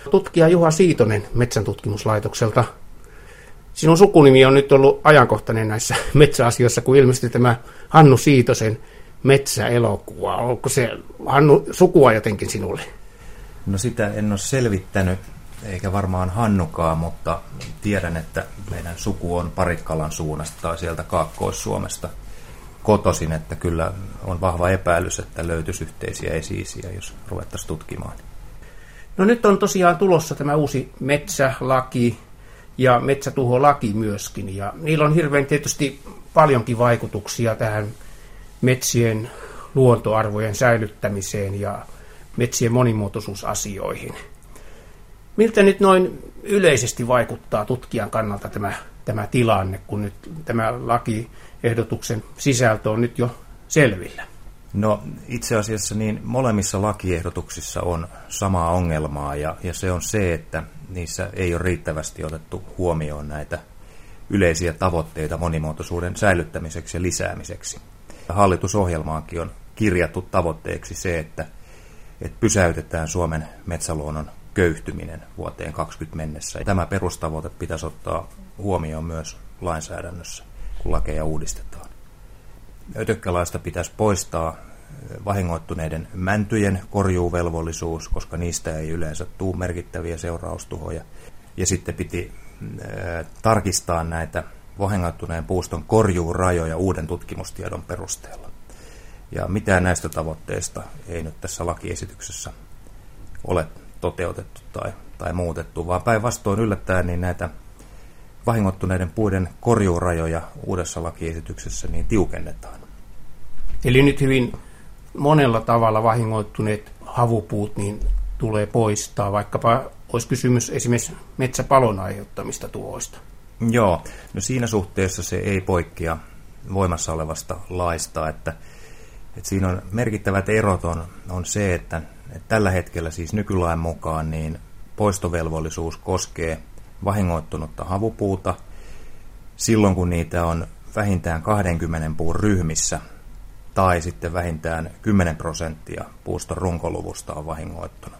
Tutkija Juha Siitonen Metsäntutkimuslaitokselta. Sinun sukunimi on nyt ollut ajankohtainen näissä metsäasioissa, kun ilmestyi tämä Hannu Siitosen metsäelokuva. Onko se, Hannu, sukua jotenkin sinulle? No sitä en ole selvittänyt, eikä varmaan Hannukaan, mutta tiedän, että meidän suku on Parikkalan suunnasta tai sieltä Kaakkois-Suomesta kotoisin, että kyllä on vahva epäilys, että löytyisi yhteisiä esi-isiä, jos ruvettaisiin tutkimaan. No nyt on tosiaan tulossa tämä uusi metsälaki ja metsätuholaki myöskin, ja niillä on hirveän tietysti paljonkin vaikutuksia tähän metsien luontoarvojen säilyttämiseen ja metsien monimuotoisuusasioihin. Miltä nyt noin yleisesti vaikuttaa tutkijan kannalta tämä tilanne, kun nyt tämä lakiehdotuksen sisältö on nyt jo selvillä? No itse asiassa niin molemmissa lakiehdotuksissa on samaa ongelmaa ja se on se, että niissä ei ole riittävästi otettu huomioon näitä yleisiä tavoitteita monimuotoisuuden säilyttämiseksi ja lisäämiseksi. Hallitusohjelmaankin on kirjattu tavoitteeksi se, että pysäytetään Suomen metsäluonnon köyhtyminen vuoteen 2020 mennessä. Tämä perustavoite pitäisi ottaa huomioon myös lainsäädännössä, kun lakeja uudistetaan. Ötökkälaista pitäisi poistaa vahingoittuneiden mäntyjen korjuuvelvollisuus, koska niistä ei yleensä tule merkittäviä seuraustuhoja. Ja sitten piti tarkistaa näitä vahingoittuneen puuston korjuurajoja uuden tutkimustiedon perusteella. Ja mitään näistä tavoitteista ei nyt tässä lakiesityksessä ole toteutettu tai muutettu, vaan päinvastoin yllättäen niin näitä vahingoittuneiden puiden korjuurajoja uudessa lakiesityksessä niin tiukennetaan. Eli nyt hyvin monella tavalla vahingoittuneet havupuut niin tulee poistaa, vaikkapa olisi kysymys esimerkiksi metsäpalon aiheuttamista tuhoista. Joo, no siinä suhteessa se ei poikkea voimassa olevasta laista, että siinä on merkittävät erot on se, että tällä hetkellä siis nykylain mukaan niin poistovelvollisuus koskee vahingoittunutta havupuuta silloin, kun niitä on vähintään 20 puun ryhmissä tai sitten vähintään 10% puuston runkoluvusta on vahingoittunut.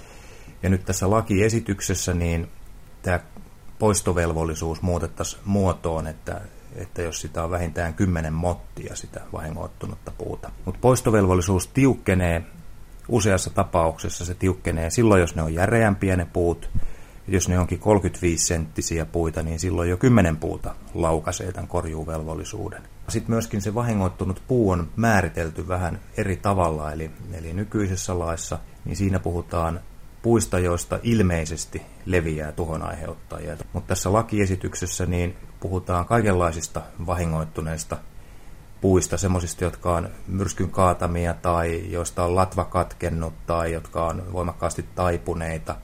Ja nyt tässä lakiesityksessä niin tämä poistovelvollisuus muutettaisiin muotoon, että jos sitä on vähintään 10 mottia sitä vahingoittunutta puuta. Mutta poistovelvollisuus tiukkenee useassa tapauksessa. Se tiukkenee silloin, jos ne on järeämpiä ne puut. Jos ne onkin 35-senttisiä puita, niin silloin jo 10 puuta laukaisee tämän korjuuvelvollisuuden. Sitten myöskin se vahingoittunut puu on määritelty vähän eri tavalla, eli nykyisessä laissa, niin siinä puhutaan puista, joista ilmeisesti leviää tuhon aiheuttajia. Mutta tässä lakiesityksessä niin puhutaan kaikenlaisista vahingoittuneista puista, semmoisista, jotka on myrskyn kaatamia tai joista on latva katkennut tai jotka on voimakkaasti taipuneita.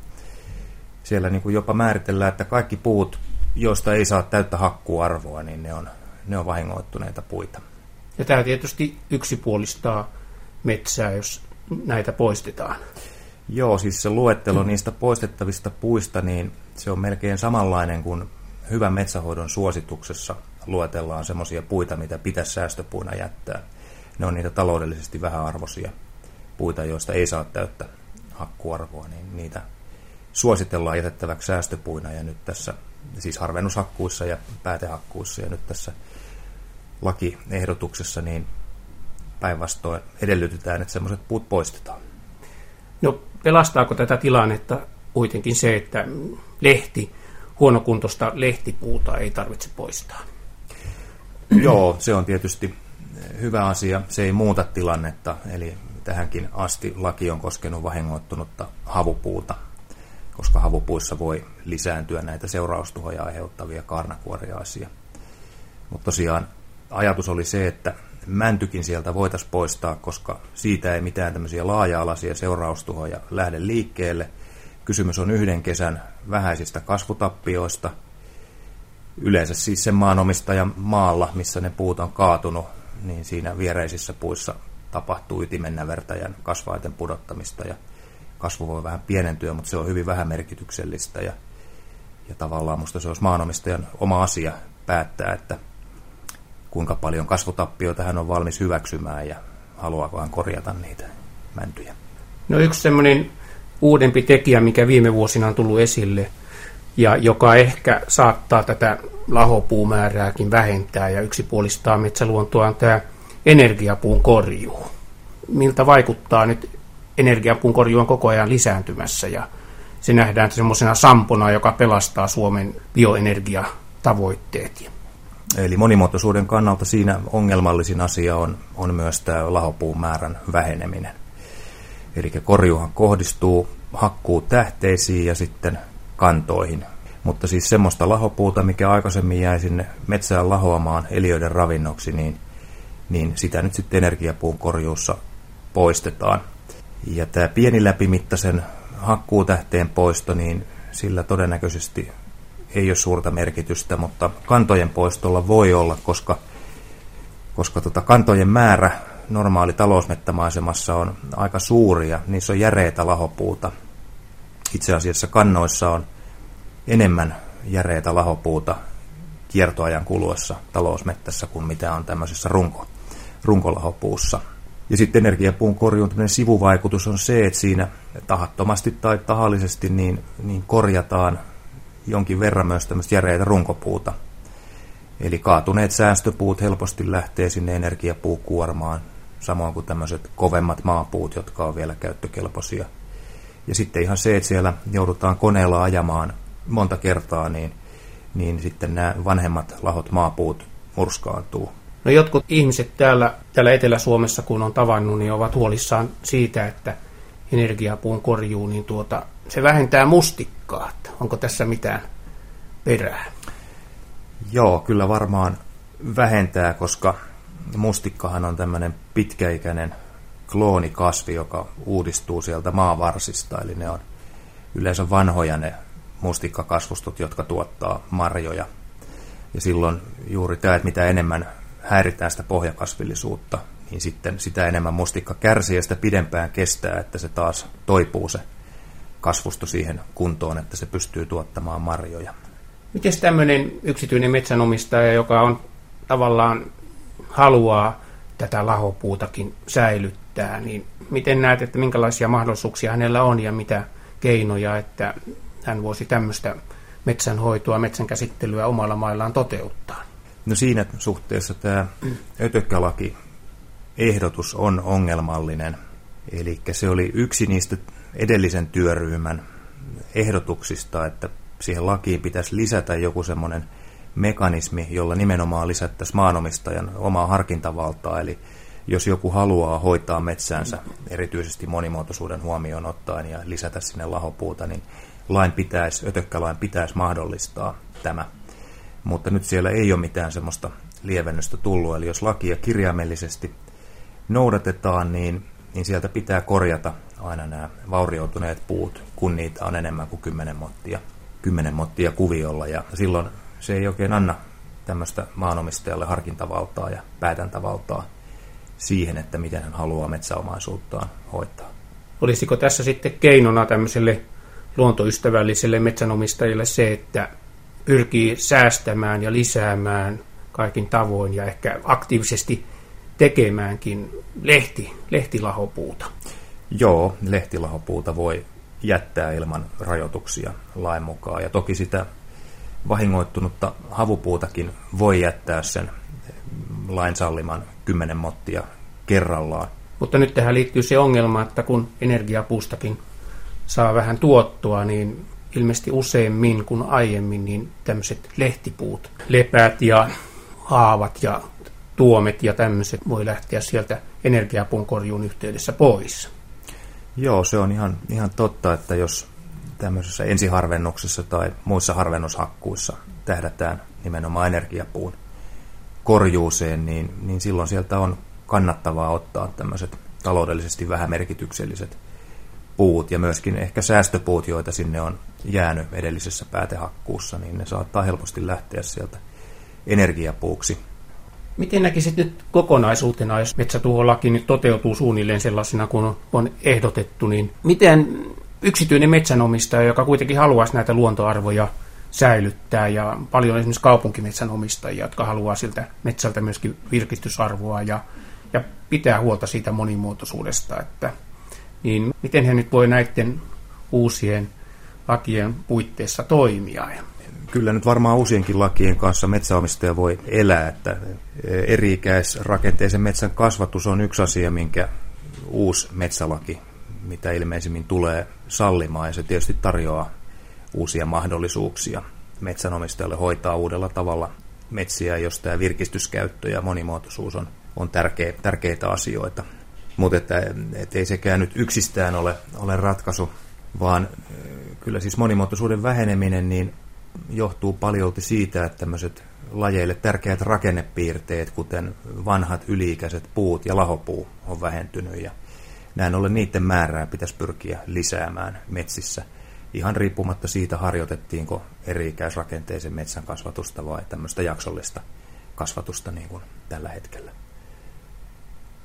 Siellä niin kuin jopa määritellään, että kaikki puut, joista ei saa täyttä hakkuarvoa, niin ne on vahingoittuneita puita. Ja tämä tietysti yksipuolistaa metsää, jos näitä poistetaan. Joo, siis se luettelo niistä poistettavista puista, niin se on melkein samanlainen kuin hyvän metsähoidon suosituksessa luetellaan semmoisia puita, mitä pitäisi säästöpuina jättää. Ne on niitä taloudellisesti vähäarvoisia puita, joista ei saa täyttä hakkuarvoa, niin niitä suositellaan jätettäväksi säästöpuina. Ja nyt tässä, siis harvennushakkuissa ja päätehakkuissa, ja nyt tässä lakiehdotuksessa niin päinvastoin edellytetään, että semmoiset puut poistetaan. No pelastaako tätä tilannetta kuitenkin se, että huonokuntoista lehtipuuta ei tarvitse poistaa? Joo, se on tietysti hyvä asia. Se ei muuta tilannetta, eli tähänkin asti laki on koskenut vahingoittunutta havupuuta, koska havupuissa voi lisääntyä näitä seuraustuhoja aiheuttavia kaarnakuoriaisia. Mutta tosiaan ajatus oli se, että mäntykin sieltä voitaisiin poistaa, koska siitä ei mitään tämmöisiä laaja-alaisia seuraustuhoja lähde liikkeelle. Kysymys on yhden kesän vähäisistä kasvutappioista. Yleensä siis sen maanomistajan maalla, missä ne puut on kaatunut, niin siinä viereisissä puissa tapahtuu ytimennävertäjän kasvaiten pudottamista ja kasvu voi vähän pienentyä, mutta se on hyvin vähämerkityksellistä ja tavallaan musta se olisi maanomistajan oma asia päättää, että kuinka paljon kasvutappioita hän on valmis hyväksymään ja haluaako hän korjata niitä mäntyjä. No yksi semmoinen uudempi tekijä, mikä viime vuosina on tullut esille ja joka ehkä saattaa tätä lahopuumäärääkin vähentää ja yksipuolistaa metsäluontoa, on tämä energiapuun korjuu. Miltä vaikuttaa nyt? Energiapuun korjuu on koko ajan lisääntymässä ja se nähdään semmoisena sampona, joka pelastaa Suomen bioenergiatavoitteet. Eli monimuotoisuuden kannalta siinä ongelmallisin asia on myös tämä lahopuun määrän väheneminen. Eli korjuuhan kohdistuu hakkuutähteisiin ja sitten kantoihin. Mutta siis semmoista lahopuuta, mikä aikaisemmin jäi sinne metsään lahoamaan eliöiden ravinnoksi, niin sitä nyt sitten energiapuun korjuussa poistetaan. Ja tämä pieni läpimittaisen hakkuutähteen poisto, niin sillä todennäköisesti ei ole suurta merkitystä, mutta kantojen poistolla voi olla, koska kantojen määrä normaali talousmettämaisemassa on aika suuri ja niissä on järeitä lahopuuta. Itse asiassa kannoissa on enemmän järeitä lahopuuta kiertoajan kuluessa talousmettässä kuin mitä on tämmöisessä runkolahopuussa. Ja sitten energiapuun korjuun sivuvaikutus on se, että siinä tahattomasti tai tahallisesti niin korjataan jonkin verran myös tämmöistä järeitä runkopuuta. Eli kaatuneet säästöpuut helposti lähtee sinne energiapuukuormaan, samoin kuin tämmöiset kovemmat maapuut, jotka on vielä käyttökelpoisia. Ja sitten ihan se, että siellä joudutaan koneella ajamaan monta kertaa, niin sitten nämä vanhemmat lahot maapuut murskaantuu. No jotkut ihmiset täällä Etelä-Suomessa, kun on tavannut, niin ovat huolissaan siitä, että energiapuun korjuu, niin se vähentää mustikkaa. Onko tässä mitään perää? Joo, kyllä varmaan vähentää, koska mustikkahan on tämmöinen pitkäikäinen kloonikasvi, joka uudistuu sieltä maavarsista. Eli ne on yleensä vanhoja ne mustikkakasvustot, jotka tuottaa marjoja. Ja silloin juuri tämä, että mitä enemmän häiritään sitä pohjakasvillisuutta, niin sitten sitä enemmän mustikka kärsii ja sitä pidempään kestää, että se taas toipuu se kasvusto siihen kuntoon, että se pystyy tuottamaan marjoja. Miten tämmöinen yksityinen metsänomistaja, joka on tavallaan haluaa tätä lahopuutakin säilyttää, niin miten näet, että minkälaisia mahdollisuuksia hänellä on ja mitä keinoja, että hän voisi tämmöistä metsänhoitoa, metsänkäsittelyä omalla maillaan toteuttaa? No siinä suhteessa tämä ötökkälaki-ehdotus on ongelmallinen. Eli se oli yksi niistä edellisen työryhmän ehdotuksista, että siihen lakiin pitäisi lisätä joku semmoinen mekanismi, jolla nimenomaan lisättäisiin maanomistajan omaa harkintavaltaa. Eli jos joku haluaa hoitaa metsäänsä erityisesti monimuotoisuuden huomioon ottaen ja lisätä sinne lahopuuta, niin ötökkälain pitäisi mahdollistaa tämä. Mutta nyt siellä ei ole mitään semmoista lievennystä tullut. Eli jos lakia kirjaimellisesti noudatetaan, niin sieltä pitää korjata aina nämä vaurioituneet puut, kun niitä on enemmän kuin 10 mottia kuviolla. Ja silloin se ei oikein anna tämmöistä maanomistajalle harkintavaltaa ja päätäntävaltaa siihen, että miten hän haluaa metsäomaisuuttaan hoitaa. Olisiko tässä sitten keinona tämmöiselle luontoystävälliselle metsänomistajille se, että pyrkii säästämään ja lisäämään kaikin tavoin ja ehkä aktiivisesti tekemäänkin lehtilahopuuta? Joo, lehtilahopuuta voi jättää ilman rajoituksia lain mukaan. Ja toki sitä vahingoittunutta havupuutakin voi jättää sen lain salliman 10 mottia kerrallaan. Mutta nyt tähän liittyy se ongelma, että kun energiapuustakin saa vähän tuottoa, niin ilmeisesti useammin kuin aiemmin niin tämmöiset lehtipuut, lepäät ja haavat ja tuomet ja tämmöiset voi lähteä sieltä energiapuun korjuun yhteydessä pois. Joo, se on ihan totta, että jos tämmöisessä ensiharvennuksessa tai muissa harvennushakkuissa tähdätään nimenomaan energiapuun korjuuseen, niin silloin sieltä on kannattavaa ottaa tämmöiset taloudellisesti vähämerkitykselliset puut ja myöskin ehkä säästöpuut, joita sinne on jäänyt edellisessä päätehakkuussa, niin ne saattaa helposti lähteä sieltä energiapuuksi. Miten näkisit nyt kokonaisuutena, jos metsätuholaki nyt toteutuu suunnilleen sellaisena kuin on ehdotettu, niin miten yksityinen metsänomistaja, joka kuitenkin haluaisi näitä luontoarvoja säilyttää ja paljon esimerkiksi kaupunkimetsänomistajia, jotka haluaa siltä metsältä myöskin virkistysarvoa ja pitää huolta siitä monimuotoisuudesta, niin miten he nyt voi näiden uusien lakien puitteissa toimia. Kyllä nyt varmaan uusienkin lakien kanssa metsäomistaja voi elää, että eri-ikäisrakenteisen metsän kasvatus on yksi asia, minkä uusi metsälaki, mitä ilmeisimmin tulee sallimaan, ja se tietysti tarjoaa uusia mahdollisuuksia metsänomistajalle hoitaa uudella tavalla metsiä, jos tämä virkistyskäyttö ja monimuotoisuus on tärkeitä asioita. Mutta että ei sekään nyt yksistään ole ratkaisu, vaan kyllä siis monimuotoisuuden väheneminen niin johtuu paljolti siitä, että tämmöiset lajeille tärkeät rakennepiirteet, kuten vanhat yli-ikäiset puut ja lahopuu, on vähentynyt. Ja näin ollen niiden määrää pitäisi pyrkiä lisäämään metsissä, ihan riippumatta siitä, harjoitettiinko eri-ikäisrakenteisen metsän kasvatusta vai tämmöistä jaksollista kasvatusta niin kuin tällä hetkellä.